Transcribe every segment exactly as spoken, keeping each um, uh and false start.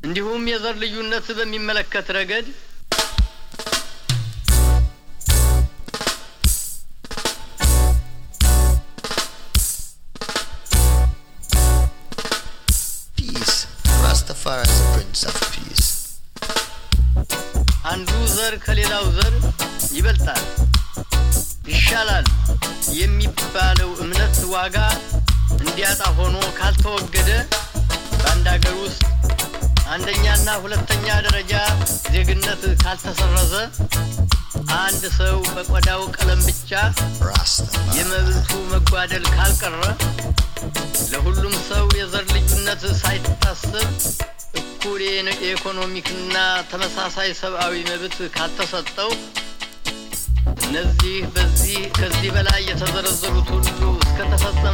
እንዲሁም የዘር ልዩነት በሚመለከት ረገድ Peace. Rastafari is the Prince of Peace. አንዱ ዘር ከሌላው ዘር ይበልጣል ይሻላል የሚባለው እምነት ዋጋ እንዲያጣ ሆኖ ካልተወገደ በአንድ ሀገር ውስጥ አንደኛና ሁለተኛ ደረጃ ዜግነት ካልተሰረዘ አንድ ሰው በቆዳው ቀለም ብቻ የመብቱ መጓደል ካልቀረ ለሁሉም ሰው የዘር ልዩነት ሳይታሰብ እኩል የኢኮኖሚክና ተመሳሳይ ሰብአዊ መብት ካልተሰጠው እነዚህ በዚህ ከዚህ በላይ የተዘረዘሩት ሁሉ እስከተፈጸመ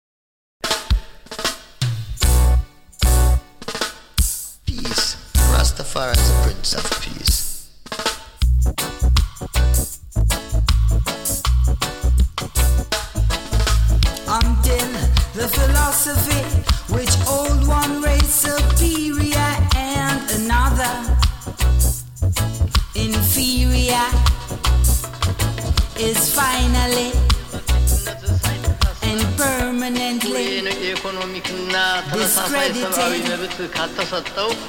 Peace. Rastafari is the Prince of Peace. Until the philosophy which old one race superior and another inferior is finally and permanently ኢኮኖሚክና ተመሳሳይ ሰብአዊ መብት ካልተሰጠው